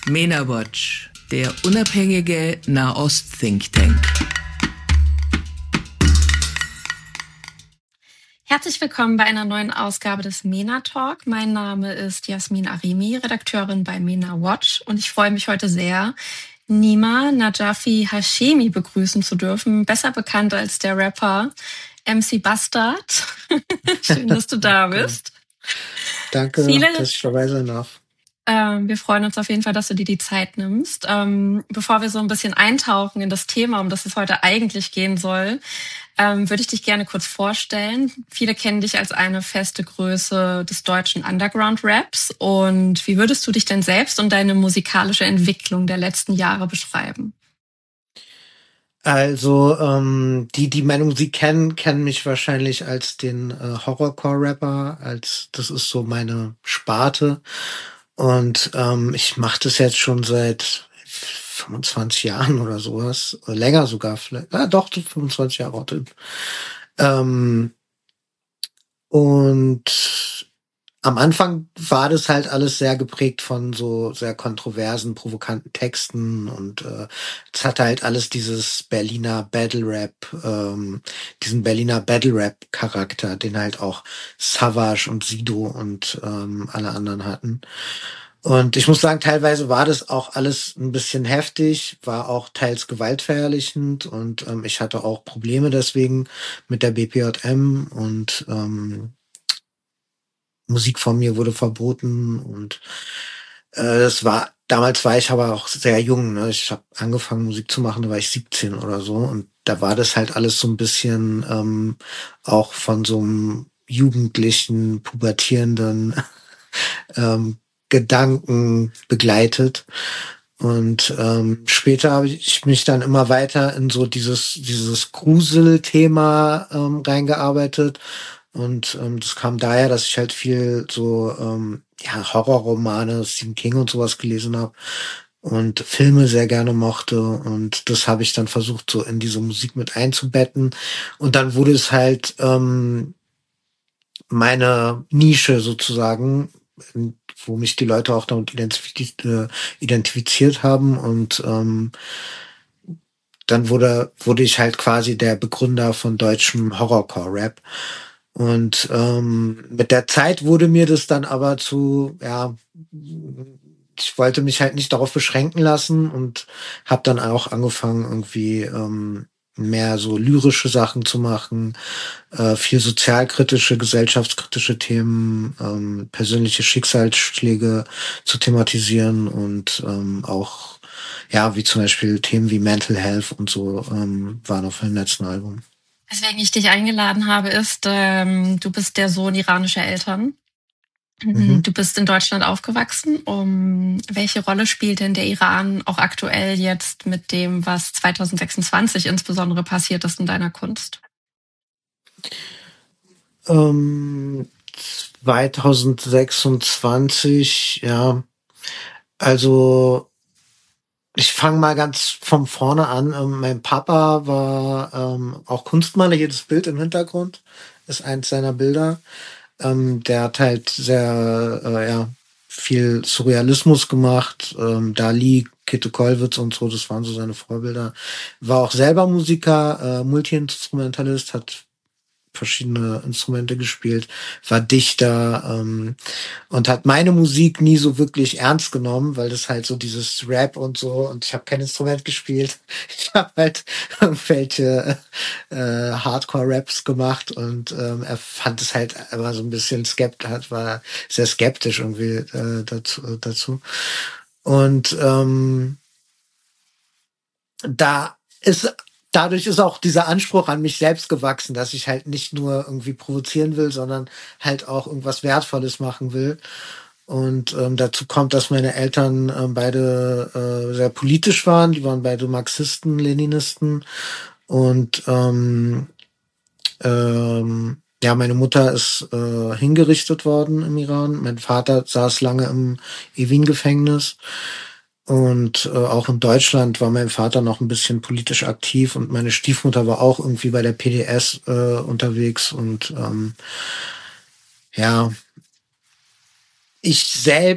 MENA Watch, der unabhängige Nahost-Think Tank. Herzlich willkommen bei einer neuen Ausgabe des MENA Talk. Mein Name ist Jasmin Arimi, Redakteurin bei MENA Watch, und ich freue mich heute sehr, Nima Najafi Hashemi begrüßen zu dürfen, besser bekannt als der Rapper MC Bastard. Schön, dass du da bist. Danke, dass ich dabei sein darf. Wir freuen uns auf jeden Fall, dass du dir die Zeit nimmst. Bevor wir so ein bisschen eintauchen in das Thema, um das es heute eigentlich gehen soll, würde ich dich gerne kurz vorstellen. Viele kennen dich als eine feste Größe des deutschen Underground-Raps. Und wie würdest du dich denn selbst und deine musikalische Entwicklung der letzten Jahre beschreiben? Also, die meine Musik kennen mich wahrscheinlich als den Horrorcore-Rapper, das ist so meine Sparte. Und ich mache das jetzt schon seit 25 Jahren oder sowas. Oder länger sogar vielleicht. Ja, doch, 25 Jahre. Und am Anfang war das halt alles sehr geprägt von so sehr kontroversen, provokanten Texten, und es hatte halt alles dieses Berliner Battle Rap, diesen Berliner Battle Rap Charakter, den halt auch Savage und Sido und alle anderen hatten. Und ich muss sagen, teilweise war das auch alles ein bisschen heftig, war auch teils gewaltverherrlichend, und ich hatte auch Probleme deswegen mit der BPJM, und Musik von mir wurde verboten, und damals war ich aber auch sehr jung, ne? Ich habe angefangen, Musik zu machen, da war ich 17 oder so, und da war das halt alles so ein bisschen auch von so einem jugendlichen, pubertierenden Gedanken begleitet. Und später habe ich mich dann immer weiter in so dieses Gruselthema reingearbeitet. Und das kam daher, dass ich halt viel so Horrorromane, Stephen King und sowas gelesen habe und Filme sehr gerne mochte. Und das habe ich dann versucht, so in diese Musik mit einzubetten. Und dann wurde es halt meine Nische sozusagen, wo mich die Leute auch damit identifiziert haben. Und dann wurde ich halt quasi der Begründer von deutschem Horrorcore-Rap. Und mit der Zeit wurde mir das dann aber ich wollte mich halt nicht darauf beschränken lassen, und habe dann auch angefangen, irgendwie mehr so lyrische Sachen zu machen, viel sozialkritische, gesellschaftskritische Themen, persönliche Schicksalsschläge zu thematisieren, und auch, wie zum Beispiel Themen wie Mental Health und so waren auf dem letzten Album. Weswegen ich dich eingeladen habe, ist, du bist der Sohn iranischer Eltern. Du bist in Deutschland aufgewachsen. Welche Rolle spielt denn der Iran auch aktuell jetzt mit dem, was 2026 insbesondere passiert ist in deiner Kunst? 2026, ja. Also ich fange mal ganz von vorne an. Mein Papa war auch Kunstmaler. Hier das Bild im Hintergrund ist eins seiner Bilder. Der hat halt sehr viel Surrealismus gemacht. Dali, Käthe Kollwitz und so, das waren so seine Vorbilder. War auch selber Musiker, Multi-Instrumentalist, hat verschiedene Instrumente gespielt, war Dichter und hat meine Musik nie so wirklich ernst genommen, weil das halt so dieses Rap und so, und ich habe kein Instrument gespielt. Ich habe halt irgendwelche Hardcore-Raps gemacht, und er fand es halt immer so ein bisschen skeptisch, war sehr skeptisch irgendwie dazu. Und dadurch ist auch dieser Anspruch an mich selbst gewachsen, dass ich halt nicht nur irgendwie provozieren will, sondern halt auch irgendwas Wertvolles machen will. Und dazu kommt, dass meine Eltern beide sehr politisch waren. Die waren beide Marxisten, Leninisten. Und meine Mutter ist hingerichtet worden im Iran. Mein Vater saß lange im Evin-Gefängnis. Und auch in Deutschland war mein Vater noch ein bisschen politisch aktiv, und meine Stiefmutter war auch irgendwie bei der PDS unterwegs. Und ich selbst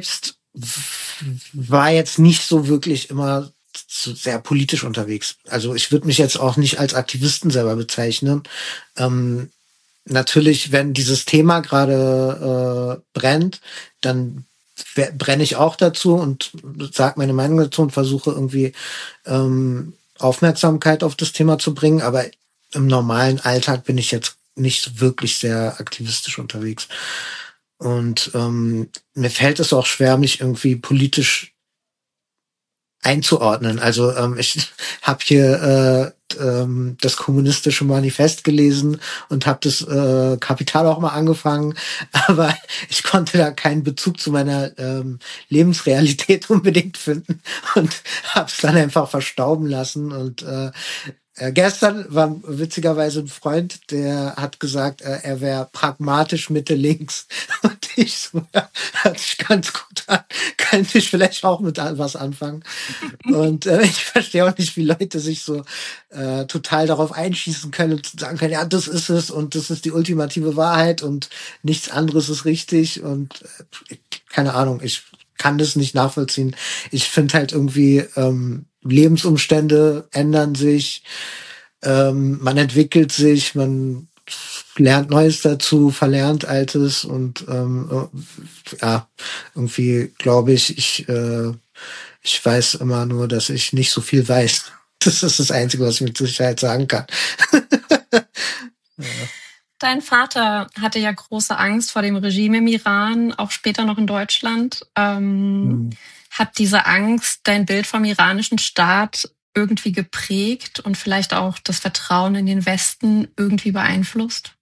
war jetzt nicht so wirklich immer so sehr politisch unterwegs. Also ich würde mich jetzt auch nicht als Aktivisten selber bezeichnen. Natürlich, wenn dieses Thema gerade brennt, dann brenne ich auch dazu und sage meine Meinung dazu und versuche irgendwie Aufmerksamkeit auf das Thema zu bringen. Aber im normalen Alltag bin ich jetzt nicht wirklich sehr aktivistisch unterwegs. Und mir fällt es auch schwer, mich irgendwie politisch einzuordnen. Also ich habe hier das kommunistische Manifest gelesen und habe das Kapital auch mal angefangen, aber ich konnte da keinen Bezug zu meiner Lebensrealität unbedingt finden und habe es dann einfach verstauben lassen. Und gestern war witzigerweise ein Freund, der hat gesagt, er wäre pragmatisch Mitte links. Und ich so, ja, hört sich ganz gut an. Kann ich vielleicht auch mit was anfangen. Und ich verstehe auch nicht, wie Leute sich so total darauf einschießen können und sagen können, ja, das ist es und das ist die ultimative Wahrheit und nichts anderes ist richtig. Und keine Ahnung, ich kann das nicht nachvollziehen. Ich finde halt irgendwie, Lebensumstände ändern sich, man entwickelt sich, man lernt Neues dazu, verlernt Altes und ja, irgendwie glaube ich weiß immer nur, dass ich nicht so viel weiß. Das ist das Einzige, was ich mit Sicherheit sagen kann. Ja. Dein Vater hatte ja große Angst vor dem Regime im Iran, auch später noch in Deutschland. Hat diese Angst dein Bild vom iranischen Staat irgendwie geprägt und vielleicht auch das Vertrauen in den Westen irgendwie beeinflusst?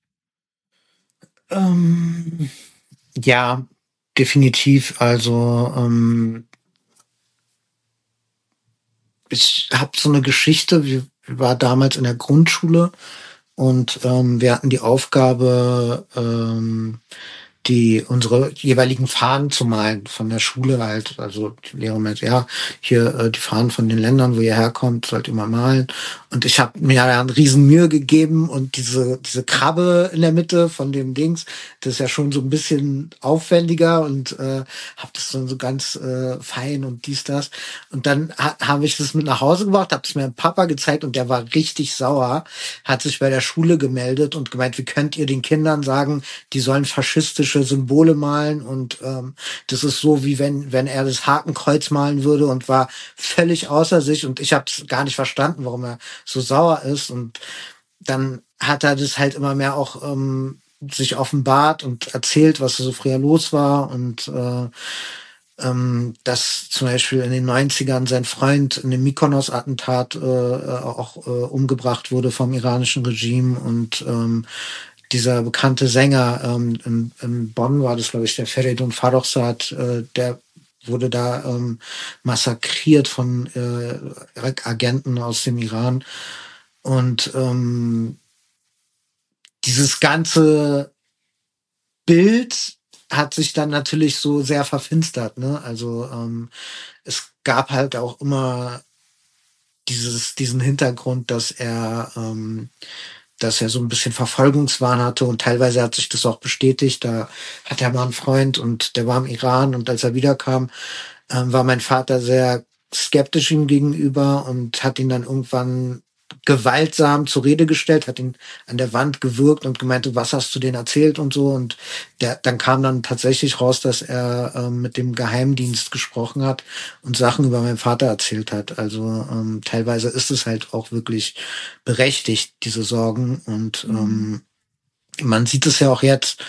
Ja, definitiv. Also ich habe so eine Geschichte, wir war damals in der Grundschule und wir hatten die Aufgabe, unsere jeweiligen Fahnen zu malen von der Schule halt. Also die Lehrer meinte, ja, hier die Fahnen von den Ländern, wo ihr herkommt, sollt ihr mal malen. Und ich habe mir ja eine riesen Mühe gegeben und diese Krabbe in der Mitte von dem Dings, das ist ja schon so ein bisschen aufwendiger und habe das dann so ganz fein und dies, das. Und dann habe ich das mit nach Hause gebracht, habe es meinem Papa gezeigt und der war richtig sauer, hat sich bei der Schule gemeldet und gemeint, wie könnt ihr den Kindern sagen, die sollen faschistische Symbole malen und das ist so, wie wenn er das Hakenkreuz malen würde und war völlig außer sich und ich habe es gar nicht verstanden, warum er so sauer ist und dann hat er das halt immer mehr auch sich offenbart und erzählt, was so früher los war und dass zum Beispiel in den 90ern sein Freund in dem Mykonos-Attentat auch umgebracht wurde vom iranischen Regime und dieser bekannte Sänger in Bonn war das, glaube ich, der Feridun Farrokhzad, der wurde da massakriert von Agenten aus dem Iran. Und dieses ganze Bild hat sich dann natürlich so sehr verfinstert, ne? Also es gab halt auch immer diesen Hintergrund, dass er so ein bisschen Verfolgungswahn hatte und teilweise hat sich das auch bestätigt. Da hat er mal einen Freund und der war im Iran und als er wiederkam, war mein Vater sehr skeptisch ihm gegenüber und hat ihn dann irgendwann gewaltsam zur Rede gestellt, hat ihn an der Wand gewürgt und gemeint, was hast du denen erzählt und so. Und dann kam dann tatsächlich raus, dass er mit dem Geheimdienst gesprochen hat und Sachen über meinen Vater erzählt hat. Also teilweise ist es halt auch wirklich berechtigt, diese Sorgen. Und man sieht es ja auch jetzt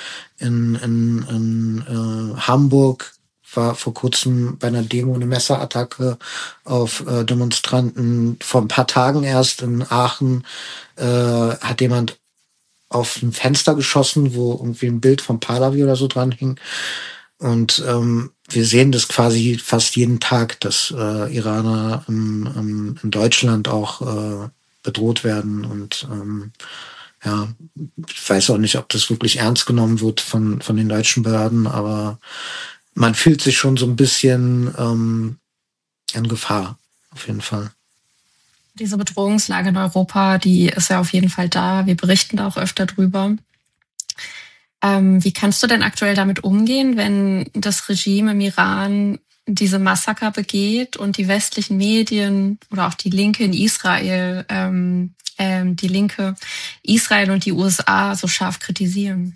in Hamburg, war vor kurzem bei einer Demo eine Messerattacke auf Demonstranten. Vor ein paar Tagen erst in Aachen hat jemand auf ein Fenster geschossen, wo irgendwie ein Bild vom Pahlavi oder so dran hing. Und wir sehen das quasi fast jeden Tag, dass Iraner in Deutschland auch bedroht werden. Und ja, ich weiß auch nicht, ob das wirklich ernst genommen wird von den deutschen Behörden, aber man fühlt sich schon so ein bisschen in Gefahr, auf jeden Fall. Diese Bedrohungslage in Europa, die ist ja auf jeden Fall da. Wir berichten da auch öfter drüber. Wie kannst du denn aktuell damit umgehen, wenn das Regime im Iran diese Massaker begeht und die westlichen Medien oder auch die Linke in Israel, die Linke Israel und die USA so scharf kritisieren?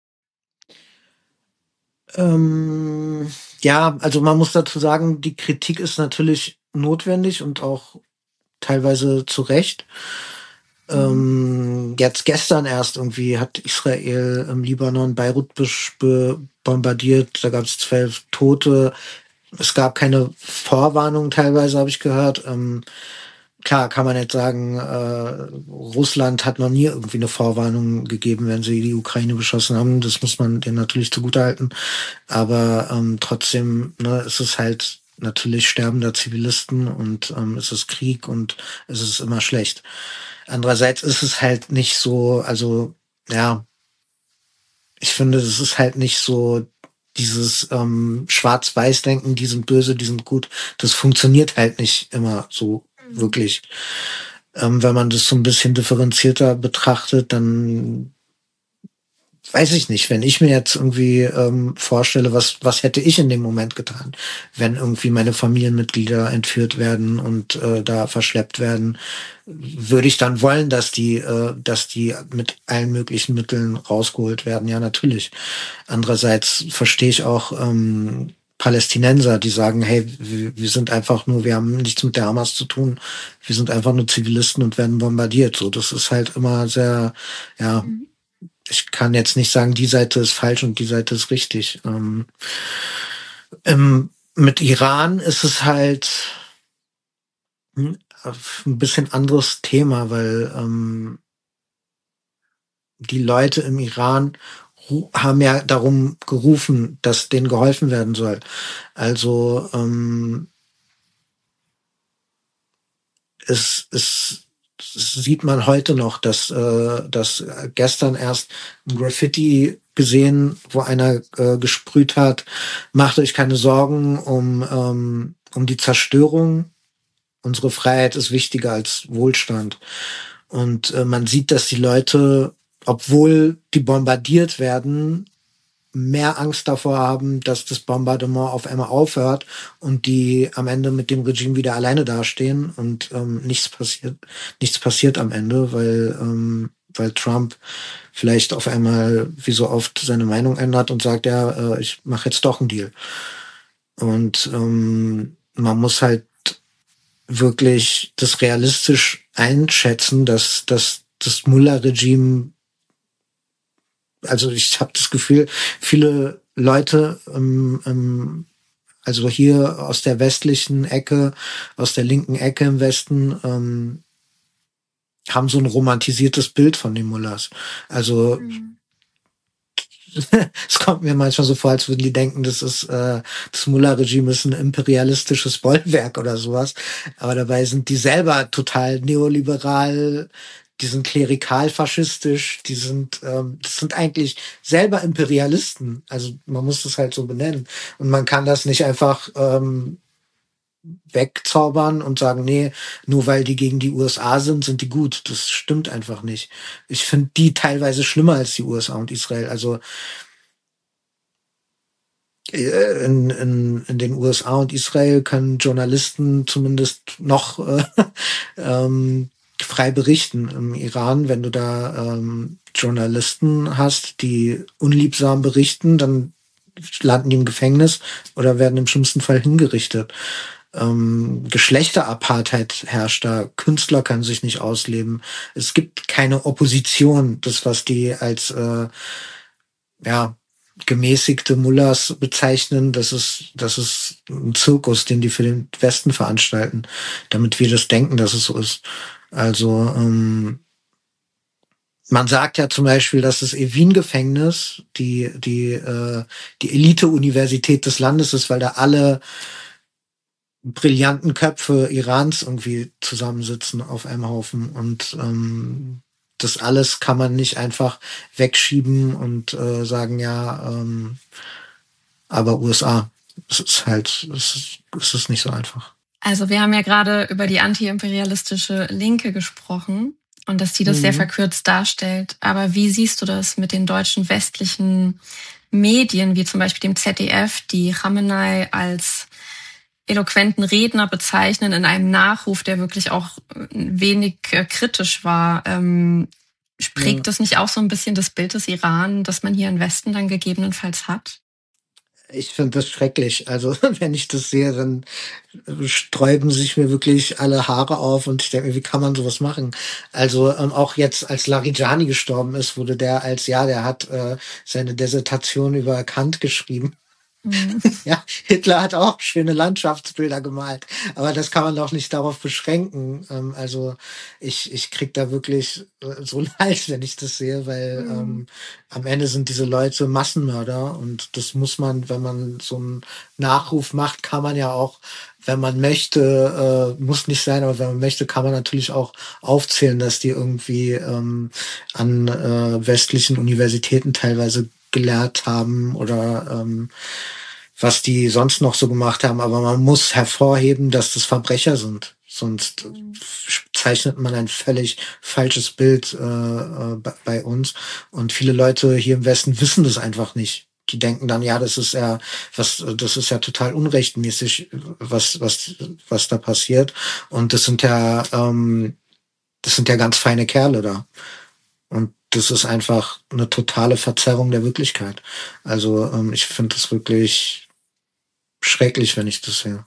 Ja, also man muss dazu sagen, die Kritik ist natürlich notwendig und auch teilweise zu Recht. Jetzt gestern erst irgendwie hat Israel im Libanon Beirut bombardiert. Da gab es 12 Tote. Es gab keine Vorwarnung teilweise, habe ich gehört. Klar kann man jetzt sagen, Russland hat noch nie irgendwie eine Vorwarnung gegeben, wenn sie die Ukraine beschossen haben. Das muss man denen natürlich zugutehalten. Aber trotzdem, ne, es ist halt natürlich sterbender Zivilisten und es ist Krieg und es ist immer schlecht. Andererseits ist es halt nicht so, also ja, ich finde, es ist halt nicht so dieses Schwarz-Weiß-Denken, die sind böse, die sind gut. Das funktioniert halt nicht immer so wirklich. Wenn man das so ein bisschen differenzierter betrachtet, dann weiß ich nicht, wenn ich mir jetzt irgendwie vorstelle, was hätte ich in dem Moment getan, wenn irgendwie meine Familienmitglieder entführt werden und da verschleppt werden, würde ich dann wollen, dass die mit allen möglichen Mitteln rausgeholt werden? Ja, natürlich. Andererseits verstehe ich auch Palästinenser, die sagen, hey, wir sind einfach nur, wir haben nichts mit der Hamas zu tun, wir sind einfach nur Zivilisten und werden bombardiert. So, das ist halt immer sehr, ja, ich kann jetzt nicht sagen, die Seite ist falsch und die Seite ist richtig. Mit Iran ist es halt ein bisschen anderes Thema, weil die Leute im Iran haben ja darum gerufen, dass denen geholfen werden soll. Also es sieht man heute noch, dass gestern erst ein Graffiti gesehen, wo einer gesprüht hat, macht euch keine Sorgen um die Zerstörung. Unsere Freiheit ist wichtiger als Wohlstand. Und man sieht, dass die Leute, obwohl die bombardiert werden, mehr Angst davor haben, dass das Bombardement auf einmal aufhört und die am Ende mit dem Regime wieder alleine dastehen und nichts passiert am Ende, weil Trump vielleicht auf einmal wie so oft seine Meinung ändert und sagt, ja, ich mache jetzt doch einen Deal. Und man muss halt wirklich das realistisch einschätzen, dass das Mullah-Regime, also ich habe das Gefühl, viele Leute, also hier aus der westlichen Ecke, aus der linken Ecke im Westen, haben so ein romantisiertes Bild von den Mullahs. Also es kommt mir manchmal so vor, als würden die denken, das Mullah-Regime ist ein imperialistisches Bollwerk oder sowas. Aber dabei sind die selber total neoliberal, die sind klerikal-faschistisch, das sind eigentlich selber Imperialisten. Also man muss das halt so benennen. Und man kann das nicht einfach wegzaubern und sagen, nee, nur weil die gegen die USA sind die gut. Das stimmt einfach nicht. Ich finde die teilweise schlimmer als die USA und Israel. Also in den USA und Israel können Journalisten zumindest noch frei berichten. Im Iran, wenn du da Journalisten hast, die unliebsam berichten, dann landen die im Gefängnis oder werden im schlimmsten Fall hingerichtet. Geschlechterapartheit herrscht da. Künstler können sich nicht ausleben. Es gibt keine Opposition. Das, was die als gemäßigte Mullahs bezeichnen, das ist ein Zirkus, den die für den Westen veranstalten, damit wir das denken, dass es so ist. Also man sagt ja zum Beispiel, dass das Evin-Gefängnis die Elite-Universität des Landes ist, weil da alle brillanten Köpfe Irans irgendwie zusammensitzen auf einem Haufen und das alles kann man nicht einfach wegschieben und sagen, ja, aber USA, es ist nicht so einfach. Also wir haben ja gerade über die antiimperialistische Linke gesprochen und dass die das sehr verkürzt darstellt. Aber wie siehst du das mit den deutschen westlichen Medien wie zum Beispiel dem ZDF, die Khamenei als eloquenten Redner bezeichnen in einem Nachruf, der wirklich auch wenig kritisch war. Prägt das nicht auch so ein bisschen das Bild des Iran, das man hier im Westen dann gegebenenfalls hat? Ich finde das schrecklich. Also wenn ich das sehe, dann sträuben sich mir wirklich alle Haare auf und ich denke mir, wie kann man sowas machen? Also auch jetzt, als Larijani gestorben ist, wurde der der hat seine Dissertation über Kant geschrieben. Ja, Hitler hat auch schöne Landschaftsbilder gemalt, aber das kann man doch nicht darauf beschränken. Also ich krieg da wirklich so leid, wenn ich das sehe, weil am Ende sind diese Leute Massenmörder und das muss man, wenn man so einen Nachruf macht, kann man ja auch, wenn man möchte, muss nicht sein, aber wenn man möchte, kann man natürlich auch aufzählen, dass die irgendwie an westlichen Universitäten teilweise gelehrt haben oder was die sonst noch so gemacht haben. Aber man muss hervorheben, dass das Verbrecher sind. Sonst zeichnet man ein völlig falsches Bild bei uns. Und viele Leute hier im Westen wissen das einfach nicht. Die denken dann, ja, das ist ja total unrechtmäßig, was da passiert. Und das sind ja ganz feine Kerle da. Und das ist einfach eine totale Verzerrung der Wirklichkeit. Also ich finde das wirklich schrecklich, wenn ich das sehe.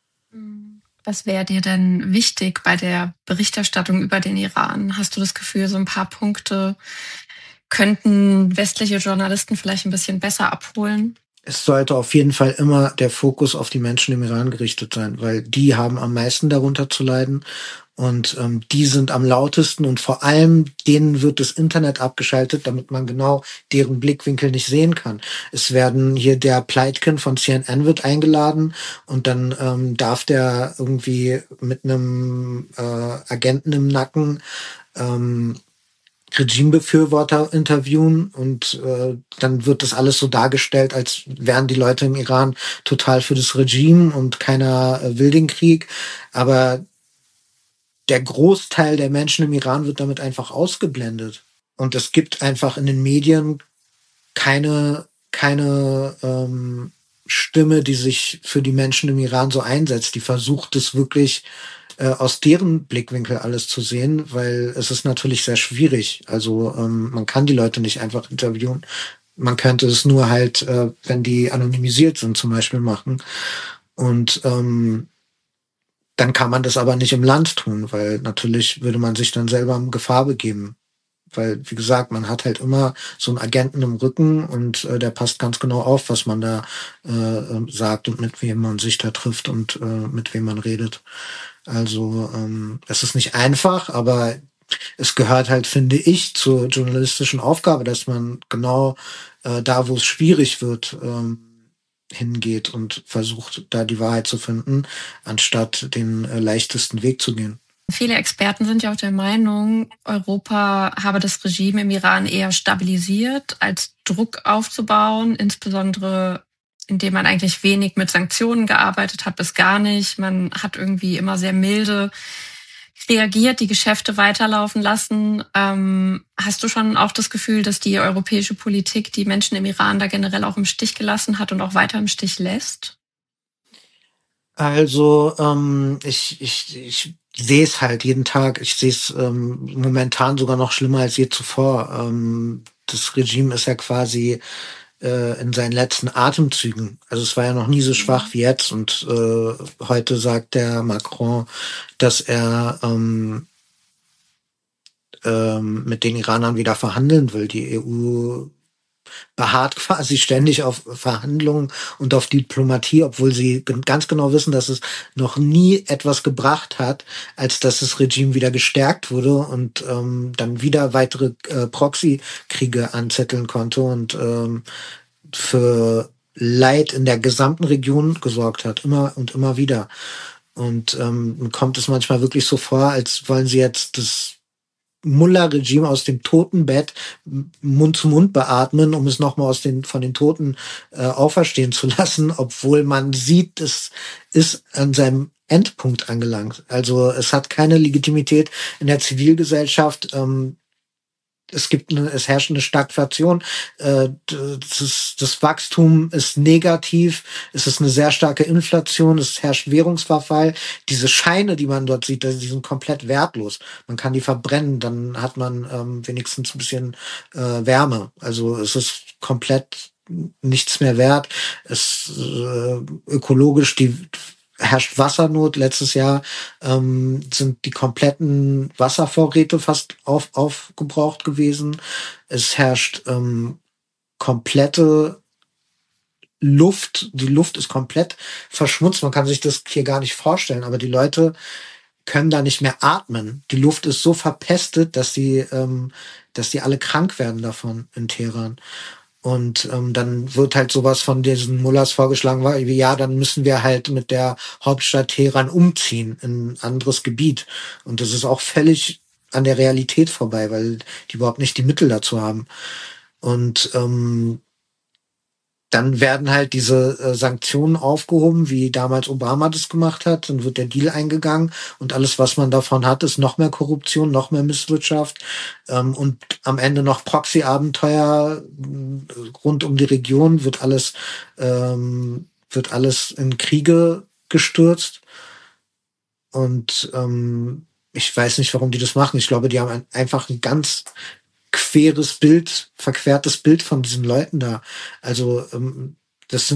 Was wäre dir denn wichtig bei der Berichterstattung über den Iran? Hast du das Gefühl, so ein paar Punkte könnten westliche Journalisten vielleicht ein bisschen besser abholen? Es sollte auf jeden Fall immer der Fokus auf die Menschen im Iran gerichtet sein, weil die haben am meisten darunter zu leiden. Und die sind am lautesten und vor allem denen wird das Internet abgeschaltet, damit man genau deren Blickwinkel nicht sehen kann. Es werden hier der Pleitkin von CNN wird eingeladen und dann darf der irgendwie mit einem Agenten im Nacken Regimebefürworter interviewen und dann wird das alles so dargestellt, als wären die Leute im Iran total für das Regime und keiner will den Krieg. Aber der Großteil der Menschen im Iran wird damit einfach ausgeblendet. Und es gibt einfach in den Medien keine Stimme, die sich für die Menschen im Iran so einsetzt. Die versucht es wirklich aus deren Blickwinkel alles zu sehen, weil es ist natürlich sehr schwierig. Also man kann die Leute nicht einfach interviewen. Man könnte es nur halt, wenn die anonymisiert sind, zum Beispiel machen. Und dann kann man das aber nicht im Land tun, weil natürlich würde man sich dann selber in Gefahr begeben. Weil, wie gesagt, man hat halt immer so einen Agenten im Rücken und der passt ganz genau auf, was man da sagt und mit wem man sich da trifft und mit wem man redet. Also es ist nicht einfach, aber es gehört halt, finde ich, zur journalistischen Aufgabe, dass man genau da, wo es schwierig wird, hingeht und versucht, da die Wahrheit zu finden, anstatt den leichtesten Weg zu gehen. Viele Experten sind ja auch der Meinung, Europa habe das Regime im Iran eher stabilisiert, als Druck aufzubauen, insbesondere indem man eigentlich wenig mit Sanktionen gearbeitet hat, bis gar nicht. Man hat irgendwie immer sehr milde reagiert, die Geschäfte weiterlaufen lassen. Hast du schon auch das Gefühl, dass die europäische Politik die Menschen im Iran da generell auch im Stich gelassen hat und auch weiter im Stich lässt? Also ich sehe es halt jeden Tag. Ich sehe es momentan sogar noch schlimmer als je zuvor. Das Regime ist ja quasi in seinen letzten Atemzügen. Also es war ja noch nie so schwach wie jetzt. Und heute sagt der Macron, dass er mit den Iranern wieder verhandeln will. Die EU beharrt quasi ständig auf Verhandlungen und auf Diplomatie, obwohl sie ganz genau wissen, dass es noch nie etwas gebracht hat, als dass das Regime wieder gestärkt wurde und dann wieder weitere Proxykriege anzetteln konnte und für Leid in der gesamten Region gesorgt hat, immer und immer wieder. Und kommt es manchmal wirklich so vor, als wollen sie jetzt das Mullah-Regime aus dem Totenbett Mund zu Mund beatmen, um es nochmal von den Toten auferstehen zu lassen, obwohl man sieht, es ist an seinem Endpunkt angelangt. Also es hat keine Legitimität in der Zivilgesellschaft. es herrscht eine Stagflation, das Wachstum ist negativ, es ist eine sehr starke Inflation, es herrscht Währungsverfall. Diese Scheine, die man dort sieht, die sind komplett wertlos. Man kann die verbrennen, dann hat man wenigstens ein bisschen Wärme. Also es ist komplett nichts mehr wert. Es ökologisch herrscht Wassernot. Letztes Jahr sind die kompletten Wasservorräte fast aufgebraucht gewesen. Es herrscht komplette Luft. Die Luft ist komplett verschmutzt. Man kann sich das hier gar nicht vorstellen, aber die Leute können da nicht mehr atmen. Die Luft ist so verpestet, dass die alle krank werden davon in Teheran. Und dann wird halt sowas von diesen Mullahs vorgeschlagen, wie ja, dann müssen wir halt mit der Hauptstadt Teheran umziehen in ein anderes Gebiet. Und das ist auch völlig an der Realität vorbei, weil die überhaupt nicht die Mittel dazu haben. Und dann werden halt diese Sanktionen aufgehoben, wie damals Obama das gemacht hat. Dann wird der Deal eingegangen und alles, was man davon hat, ist noch mehr Korruption, noch mehr Misswirtschaft und am Ende noch Proxy-Abenteuer rund um die Region, wird alles in Kriege gestürzt. Und ich weiß nicht, warum die das machen. Ich glaube, die haben einfach ein ganz verquertes Bild von diesen Leuten da. Also das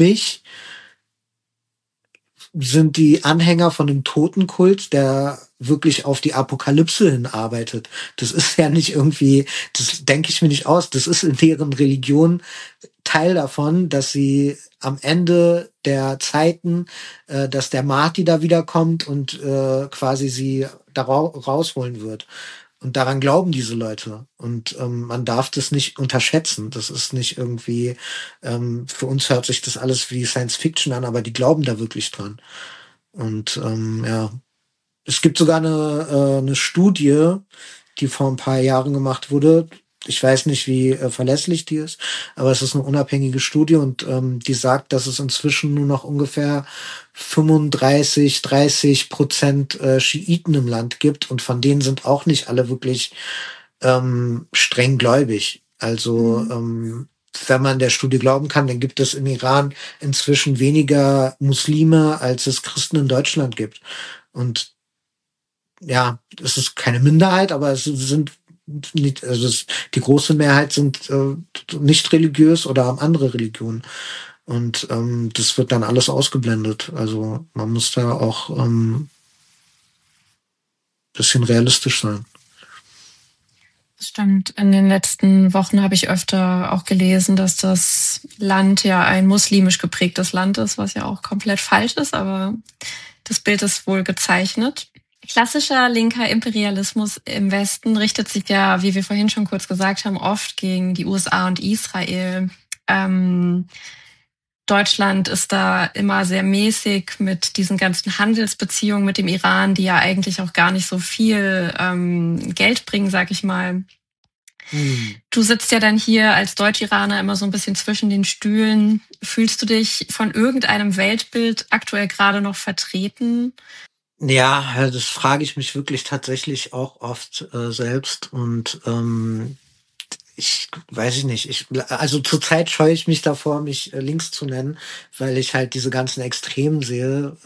sind die Anhänger von dem Totenkult, der wirklich auf die Apokalypse hinarbeitet. Das ist ja nicht irgendwie, das denke ich mir nicht aus, das ist in deren Religion Teil davon, dass sie am Ende der Zeiten, dass der Mahdi da wiederkommt und quasi sie da rausholen wird. Und daran glauben diese Leute. Und man darf das nicht unterschätzen. Das ist nicht irgendwie, für uns hört sich das alles wie Science Fiction an, aber die glauben da wirklich dran. Und ja, es gibt sogar eine Studie, die vor ein paar Jahren gemacht wurde. Ich weiß nicht, wie verlässlich die ist, aber es ist eine unabhängige Studie und die sagt, dass es inzwischen nur noch ungefähr 30% Schiiten im Land gibt und von denen sind auch nicht alle wirklich streng gläubig. Also wenn man der Studie glauben kann, dann gibt es im Iran inzwischen weniger Muslime, als es Christen in Deutschland gibt. Und ja, es ist keine Minderheit, aber es sind nicht, die große Mehrheit sind nicht religiös oder haben andere Religionen. Und das wird dann alles ausgeblendet. Also man muss da auch bisschen realistisch sein. Das stimmt. In den letzten Wochen habe ich öfter auch gelesen, dass das Land ja ein muslimisch geprägtes Land ist, was ja auch komplett falsch ist, aber das Bild ist wohl gezeichnet. Klassischer linker Imperialismus im Westen richtet sich ja, wie wir vorhin schon kurz gesagt haben, oft gegen die USA und Israel. Deutschland ist da immer sehr mäßig mit diesen ganzen Handelsbeziehungen mit dem Iran, die ja eigentlich auch gar nicht so viel Geld bringen, sag ich mal. Du sitzt ja dann hier als Deutsch-Iraner immer so ein bisschen zwischen den Stühlen. Fühlst du dich von irgendeinem Weltbild aktuell gerade noch vertreten? Ja, das frage ich mich wirklich tatsächlich auch oft selbst und ich weiß nicht. Also zurzeit scheue ich mich davor, mich links zu nennen, weil ich halt diese ganzen Extremen sehe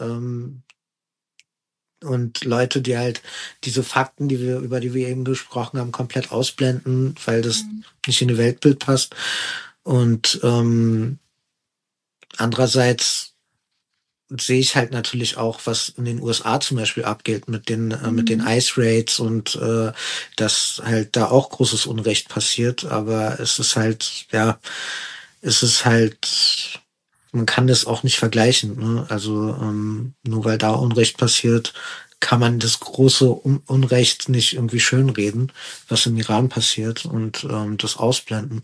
und Leute, die halt diese Fakten, über die wir eben gesprochen haben, komplett ausblenden, weil das nicht in ihr Weltbild passt. Und andererseits sehe ich halt natürlich auch, was in den USA zum Beispiel abgeht mit den ICE Raids und dass halt da auch großes Unrecht passiert. Aber es ist halt, man kann das auch nicht vergleichen. Ne? Also nur weil da Unrecht passiert, kann man das große Unrecht nicht irgendwie schönreden, was im Iran passiert und das ausblenden.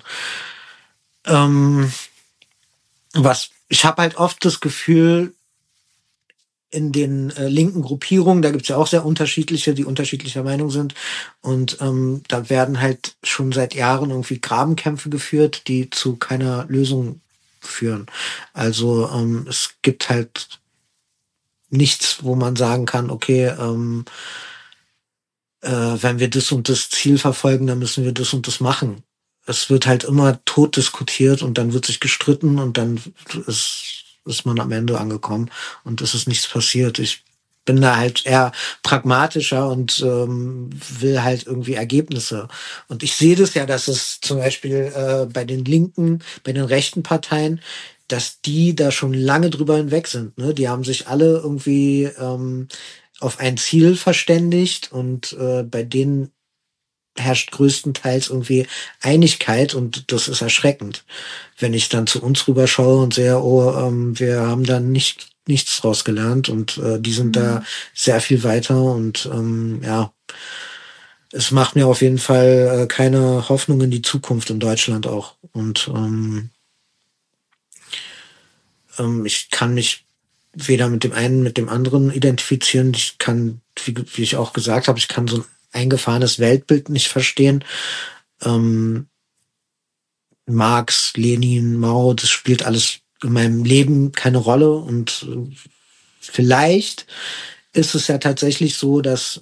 Ich habe halt oft das Gefühl, in den linken Gruppierungen, da gibt's ja auch sehr unterschiedliche, die unterschiedlicher Meinung sind. Und da werden halt schon seit Jahren irgendwie Grabenkämpfe geführt, die zu keiner Lösung führen. Also es gibt halt nichts, wo man sagen kann, okay, wenn wir das und das Ziel verfolgen, dann müssen wir das und das machen. Es wird halt immer tot diskutiert und dann wird sich gestritten und dann ist man am Ende angekommen und es ist nichts passiert. Ich bin da halt eher pragmatischer und will halt irgendwie Ergebnisse. Und ich sehe das ja, dass es zum Beispiel bei den Linken, bei den rechten Parteien, dass die da schon lange drüber hinweg sind. Ne? Die haben sich alle irgendwie auf ein Ziel verständigt und bei denen herrscht größtenteils irgendwie Einigkeit und das ist erschreckend. Wenn ich dann zu uns rüberschaue und sehe, oh, wir haben da nichts draus gelernt und die sind da sehr viel weiter und ja, es macht mir auf jeden Fall keine Hoffnung in die Zukunft in Deutschland auch. Und ich kann mich weder mit dem einen, mit dem anderen identifizieren. Ich kann, wie ich auch gesagt habe, ich kann so ein eingefahrenes Weltbild nicht verstehen. Marx, Lenin, Mao, das spielt alles in meinem Leben keine Rolle und vielleicht ist es ja tatsächlich so, dass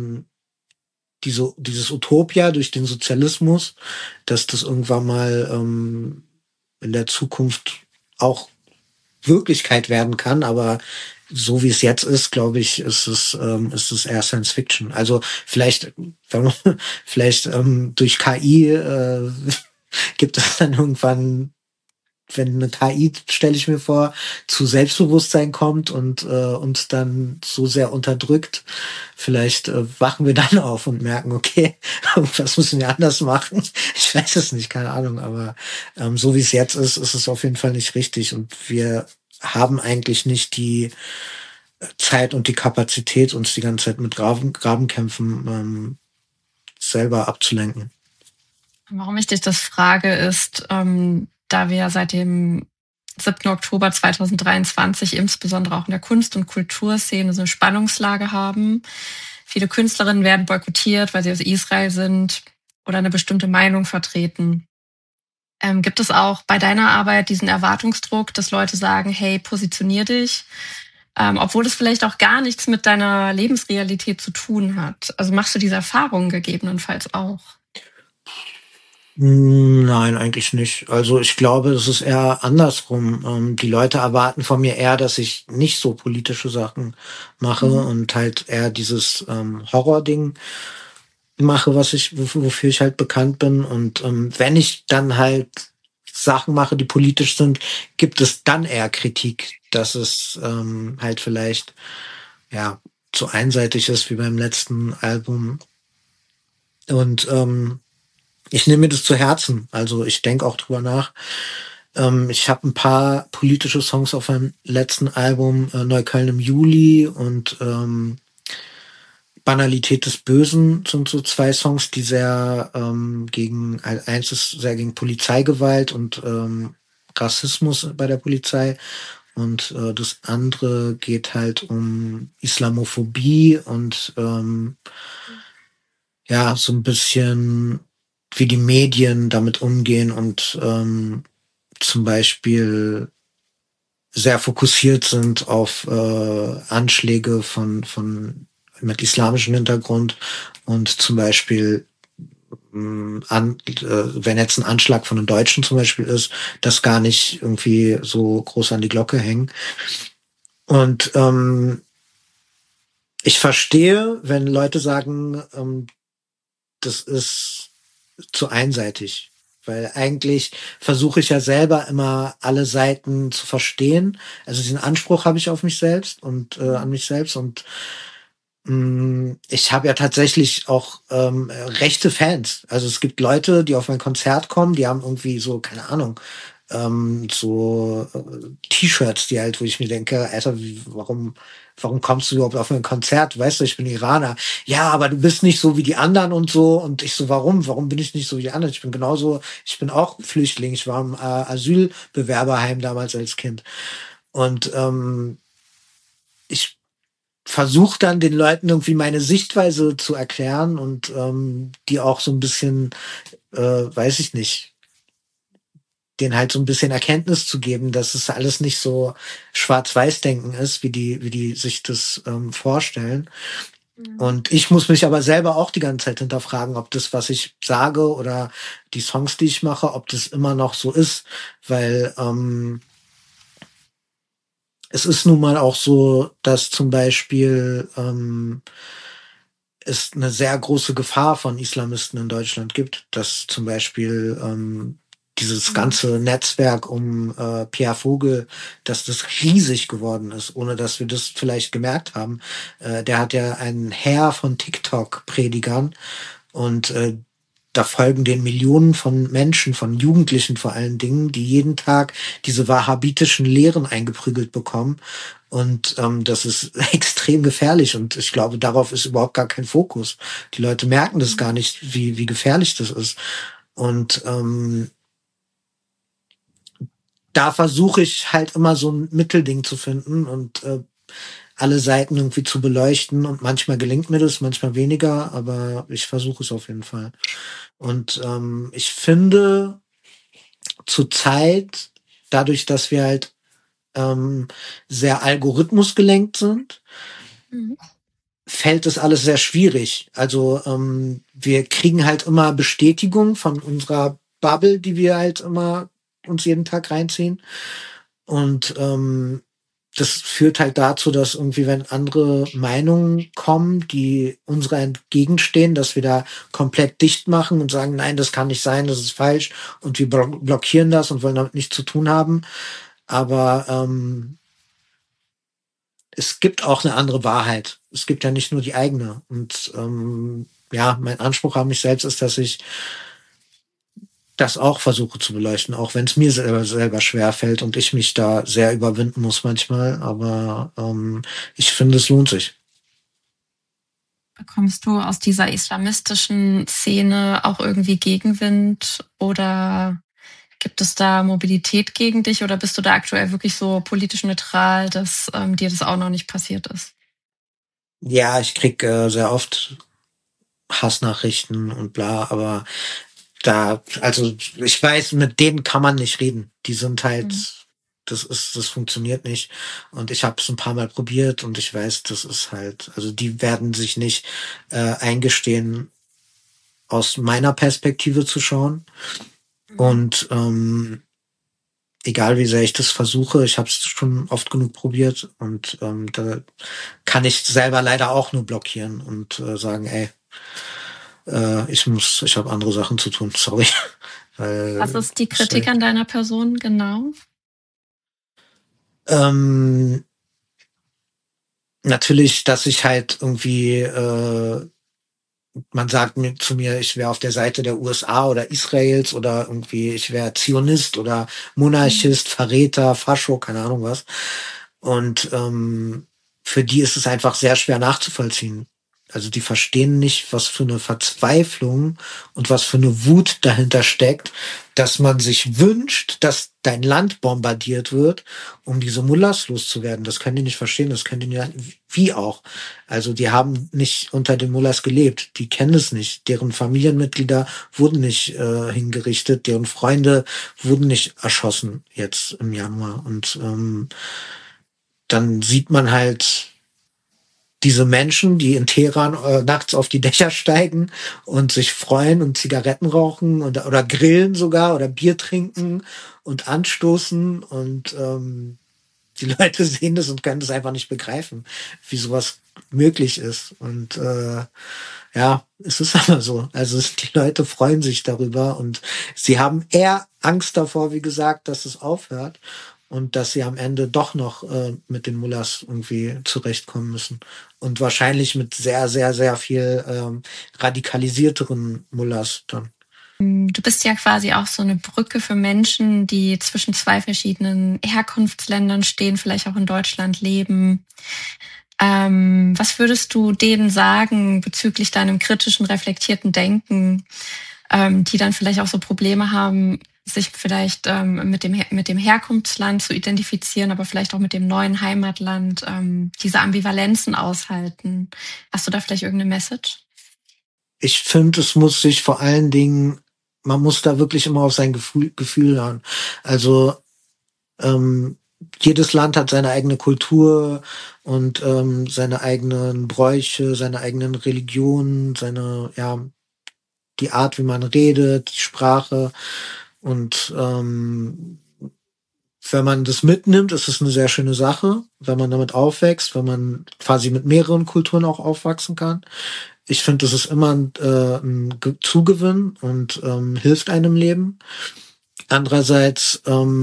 dieses Utopia durch den Sozialismus, dass das irgendwann mal in der Zukunft auch Wirklichkeit werden kann, aber so wie es jetzt ist, glaube ich, ist es eher Science Fiction. Also vielleicht, vielleicht durch KI gibt es dann irgendwann, wenn eine KI, stelle ich mir vor, zu Selbstbewusstsein kommt und uns dann so sehr unterdrückt, vielleicht wachen wir dann auf und merken, okay, was müssen wir anders machen? Ich weiß es nicht, keine Ahnung, aber so wie es jetzt ist es auf jeden Fall nicht richtig und wir haben eigentlich nicht die Zeit und die Kapazität, uns die ganze Zeit mit Grabenkämpfen selber abzulenken. Warum ich dich das frage, ist, da wir seit dem 7. Oktober 2023 insbesondere auch in der Kunst- und Kulturszene so eine Spannungslage haben. Viele Künstlerinnen werden boykottiert, weil sie aus Israel sind oder eine bestimmte Meinung vertreten. Gibt es auch bei deiner Arbeit diesen Erwartungsdruck, dass Leute sagen, hey, positionier dich, obwohl das vielleicht auch gar nichts mit deiner Lebensrealität zu tun hat? Also machst du diese Erfahrungen gegebenenfalls auch? Nein, eigentlich nicht. Also ich glaube, es ist eher andersrum. Die Leute erwarten von mir eher, dass ich nicht so politische Sachen mache und halt eher dieses Horror-Ding mache, wofür ich halt bekannt bin. Und wenn ich dann halt Sachen mache, die politisch sind, gibt es dann eher Kritik, dass es halt vielleicht ja zu einseitig ist wie beim letzten Album. Und ich nehme mir das zu Herzen. Also ich denke auch drüber nach. Ich habe ein paar politische Songs auf meinem letzten Album, Neukölln im Juli und Banalität des Bösen sind so zwei Songs, die sehr eins ist sehr gegen Polizeigewalt und Rassismus bei der Polizei. Und das andere geht halt um Islamophobie und ja, so ein bisschen wie die Medien damit umgehen und zum Beispiel sehr fokussiert sind auf Anschläge mit islamischem Hintergrund und zum Beispiel wenn jetzt ein Anschlag von einem Deutschen zum Beispiel ist, das gar nicht irgendwie so groß an die Glocke hängen. Und ich verstehe, wenn Leute sagen, das ist zu einseitig. Weil eigentlich versuche ich ja selber immer alle Seiten zu verstehen. Also diesen Anspruch habe ich auf mich selbst und an mich selbst. Und ich habe ja tatsächlich auch rechte Fans. Also es gibt Leute, die auf mein Konzert kommen, die haben irgendwie so, keine Ahnung, so T-Shirts, die halt, wo ich mir denke, Alter, warum kommst du überhaupt auf ein Konzert? Weißt du, ich bin Iraner. Ja, aber du bist nicht so wie die anderen und so. Und ich so, warum? Warum bin ich nicht so wie die anderen? Ich bin auch Flüchtling. Ich war im Asylbewerberheim damals als Kind. Und ich versuche dann den Leuten irgendwie meine Sichtweise zu erklären und die auch so ein bisschen, weiß ich nicht, denen halt so ein bisschen Erkenntnis zu geben, dass es alles nicht so Schwarz-Weiß-Denken ist, wie die sich das vorstellen. Mhm. Und ich muss mich aber selber auch die ganze Zeit hinterfragen, ob das, was ich sage oder die Songs, die ich mache, ob das immer noch so ist. Weil es ist nun mal auch so, dass zum Beispiel es eine sehr große Gefahr von Islamisten in Deutschland gibt, dass zum Beispiel dieses Mhm. ganze Netzwerk um Pierre Vogel, dass das riesig geworden ist, ohne dass wir das vielleicht gemerkt haben. Der hat ja ein Heer von TikTok-Predigern und da folgen den Millionen von Menschen, von Jugendlichen vor allen Dingen, die jeden Tag diese wahhabitischen Lehren eingeprügelt bekommen. Und das ist extrem gefährlich. Und ich glaube, darauf ist überhaupt gar kein Fokus. Die Leute merken das gar nicht, wie gefährlich das ist. Und da versuche ich halt immer so ein Mittelding zu finden und alle Seiten irgendwie zu beleuchten. Und manchmal gelingt mir das, manchmal weniger, aber ich versuche es auf jeden Fall. Und ich finde, zurzeit, dadurch, dass wir halt sehr algorithmusgelenkt sind, Mhm. fällt es alles sehr schwierig. Also wir kriegen halt immer Bestätigung von unserer Bubble, die wir halt immer uns jeden Tag reinziehen. Und das führt halt dazu, dass irgendwie, wenn andere Meinungen kommen, die unserer entgegenstehen, dass wir da komplett dicht machen und sagen, nein, das kann nicht sein, das ist falsch und wir blockieren das und wollen damit nichts zu tun haben. Aber es gibt auch eine andere Wahrheit. Es gibt ja nicht nur die eigene. Und ja, mein Anspruch an mich selbst ist, dass ich das auch versuche zu beleuchten, auch wenn es mir selber schwer fällt und ich mich da sehr überwinden muss manchmal. Aber ich finde, es lohnt sich. Bekommst du aus dieser islamistischen Szene auch irgendwie Gegenwind oder gibt es da Mobilität gegen dich oder bist du da aktuell wirklich so politisch neutral, dass dir das auch noch nicht passiert ist? Ja, ich krieg sehr oft Hassnachrichten und bla, aber also ich weiß, mit denen kann man nicht reden. Die sind Mhm. halt, das funktioniert nicht. Und ich habe es ein paar Mal probiert und ich weiß, das ist halt, also die werden sich nicht eingestehen, aus meiner Perspektive zu schauen. Mhm. Und egal wie sehr ich das versuche, ich habe es schon oft genug probiert und da kann ich selber leider auch nur blockieren und sagen, ey, ich habe andere Sachen zu tun, sorry. Was Weil ist die ist Kritik an halt, deiner Person genau? ähm, natürlich, dass ich halt irgendwie, man sagt mir zu mir, ich wäre auf der Seite der USA oder Israels oder irgendwie, ich wäre Zionist oder Mhm. Monarchist, Verräter, Fascho, keine Ahnung was. Und für die ist es einfach sehr schwer nachzuvollziehen. Also die verstehen nicht, was für eine Verzweiflung und was für eine Wut dahinter steckt, dass man sich wünscht, dass dein Land bombardiert wird, um diese Mullahs loszuwerden. Das können die nicht verstehen, das können die nicht, wie auch. Also die haben nicht unter den Mullahs gelebt, die kennen es nicht. Deren Familienmitglieder wurden nicht hingerichtet, deren Freunde wurden nicht erschossen jetzt im Januar. Und dann sieht man halt diese Menschen, die in Teheran nachts auf die Dächer steigen und sich freuen und Zigaretten rauchen oder grillen sogar oder Bier trinken und anstoßen und die Leute sehen das und können das einfach nicht begreifen, wie sowas möglich ist. Und ja, es ist aber so. Also die Leute freuen sich darüber und sie haben eher Angst davor, wie gesagt, dass es aufhört und dass sie am Ende doch noch mit den Mullahs irgendwie zurechtkommen müssen. Und wahrscheinlich mit sehr, sehr, sehr viel radikalisierteren Mullahs dann. Du bist ja quasi auch so eine Brücke für Menschen, die zwischen zwei verschiedenen Herkunftsländern stehen, vielleicht auch in Deutschland leben. Was würdest du denen sagen bezüglich deinem kritischen, reflektierten Denken, die dann vielleicht auch so Probleme haben, sich vielleicht mit dem Herkunftsland zu identifizieren, aber vielleicht auch mit dem neuen Heimatland, diese Ambivalenzen aushalten? Hast du da vielleicht irgendeine Message? Ich finde, es muss sich vor allen Dingen, man muss da wirklich immer auf sein Gefühl hören. Also jedes Land hat seine eigene Kultur und seine eigenen Bräuche, seine eigenen Religionen, die Art, wie man redet, die Sprache. Und wenn man das mitnimmt, ist es eine sehr schöne Sache, wenn man damit aufwächst, wenn man quasi mit mehreren Kulturen auch aufwachsen kann. Ich finde, das ist immer ein Zugewinn und hilft einem im Leben. Andererseits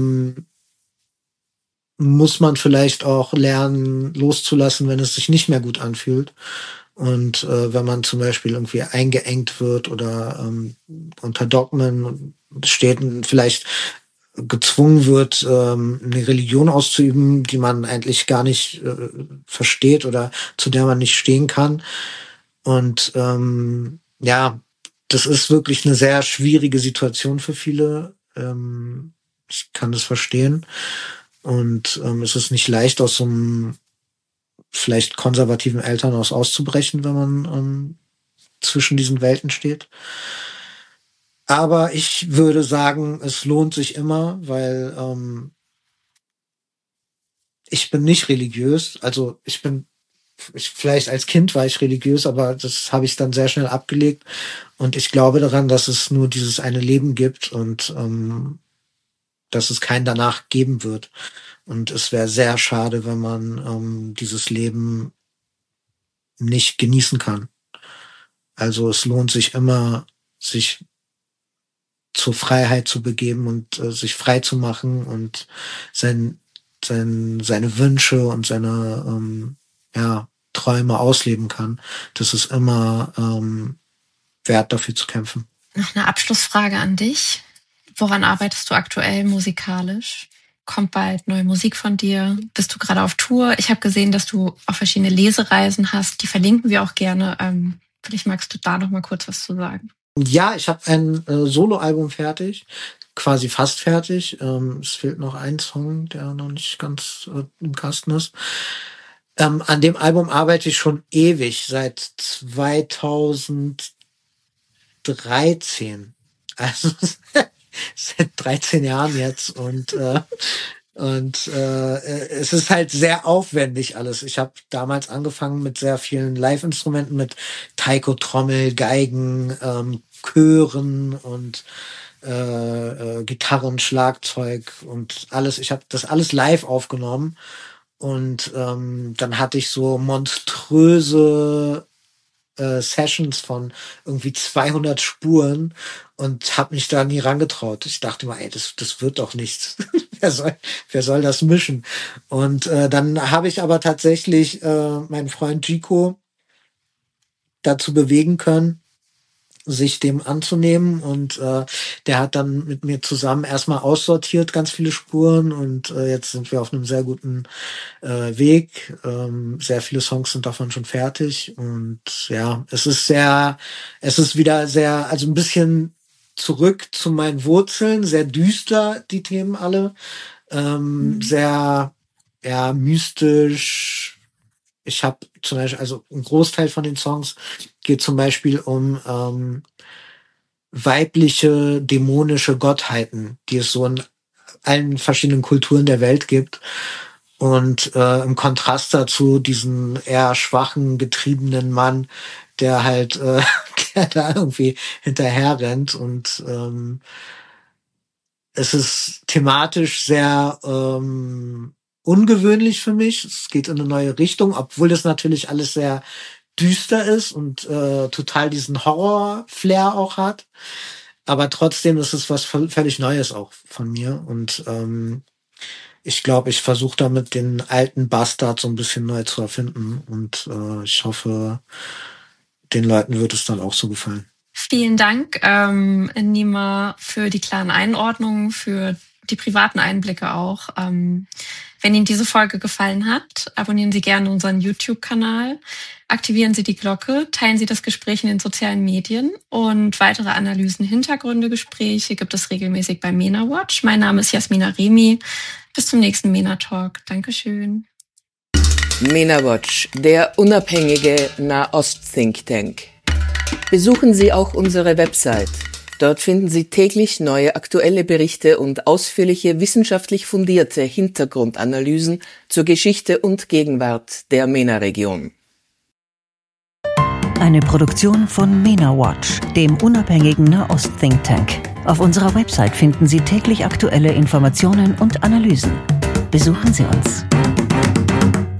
muss man vielleicht auch lernen, loszulassen, wenn es sich nicht mehr gut anfühlt. Und wenn man zum Beispiel irgendwie eingeengt wird oder unter Dogmen steht und vielleicht gezwungen wird, eine Religion auszuüben, die man eigentlich gar nicht versteht oder zu der man nicht stehen kann. Und das ist wirklich eine sehr schwierige Situation für viele. Ich kann das verstehen. Und es ist nicht leicht, aus so einem vielleicht konservativen Elternhaus auszubrechen, wenn man zwischen diesen Welten steht. Aber ich würde sagen, es lohnt sich immer, weil ich bin nicht religiös. Also vielleicht als Kind war ich religiös, aber das habe ich dann sehr schnell abgelegt. Und ich glaube daran, dass es nur dieses eine Leben gibt und dass es kein danach geben wird. Und es wäre sehr schade, wenn man dieses Leben nicht genießen kann. Also es lohnt sich immer, sich zur Freiheit zu begeben und sich frei zu machen und seine Wünsche und seine Träume ausleben kann. Das ist immer wert, dafür zu kämpfen. Noch eine Abschlussfrage an dich. Woran arbeitest du aktuell musikalisch? Kommt bald neue Musik von dir? Bist du gerade auf Tour? Ich habe gesehen, dass du auch verschiedene Lesereisen hast. Die verlinken wir auch gerne. Vielleicht magst du da noch mal kurz was zu sagen. Ja, ich habe ein Soloalbum fertig, quasi fast fertig. Es fehlt noch ein Song, der noch nicht ganz im Kasten ist. An dem Album arbeite ich schon ewig, seit 2013. Also seit 13 Jahren jetzt und es ist halt sehr aufwendig alles. Ich habe damals angefangen mit sehr vielen Live-Instrumenten, mit Taiko, Trommel, Geigen, Chören und Gitarren, Schlagzeug und alles. Ich habe das alles live aufgenommen und dann hatte ich so monströse Sessions von irgendwie 200 Spuren und habe mich da nie rangetraut. Ich dachte mal, das wird doch nichts. wer soll das mischen? Und dann habe ich aber tatsächlich meinen Freund Gico dazu bewegen können, sich dem anzunehmen und der hat dann mit mir zusammen erstmal aussortiert ganz viele Spuren und jetzt sind wir auf einem sehr guten Weg. Sehr viele Songs sind davon schon fertig und ja, es ist wieder sehr, also ein bisschen zurück zu meinen Wurzeln, sehr düster, die Themen alle, sehr, ja, mystisch. Ich habe zum Beispiel, also ein Großteil von den Songs geht zum Beispiel um weibliche, dämonische Gottheiten, die es so in allen verschiedenen Kulturen der Welt gibt. Und im Kontrast dazu diesen eher schwachen, getriebenen Mann, der halt der da irgendwie hinterher rennt. Und es ist thematisch sehr ungewöhnlich für mich. Es geht in eine neue Richtung, obwohl das natürlich alles sehr düster ist und total diesen Horror-Flair auch hat. Aber trotzdem ist es was völlig Neues auch von mir. Und ich glaube, ich versuche damit den alten Bastard so ein bisschen neu zu erfinden. Und ich hoffe, den Leuten wird es dann auch so gefallen. Vielen Dank, Nima, für die klaren Einordnungen, für die privaten Einblicke auch. Wenn Ihnen diese Folge gefallen hat, abonnieren Sie gerne unseren YouTube-Kanal, aktivieren Sie die Glocke, teilen Sie das Gespräch in den sozialen Medien und weitere Analysen, Hintergründe, Gespräche gibt es regelmäßig bei MENA Watch. Mein Name ist Jasmina Remi. Bis zum nächsten MENA Talk. Dankeschön. MENA Watch, der unabhängige Nahost-Think Tank. Besuchen Sie auch unsere Website Dort finden Sie täglich neue aktuelle Berichte und ausführliche wissenschaftlich fundierte Hintergrundanalysen zur Geschichte und Gegenwart der MENA-Region. Eine Produktion von MENA Watch, dem unabhängigen Nahost-Think Tank. Auf unserer Website finden Sie täglich aktuelle Informationen und Analysen. Besuchen Sie uns.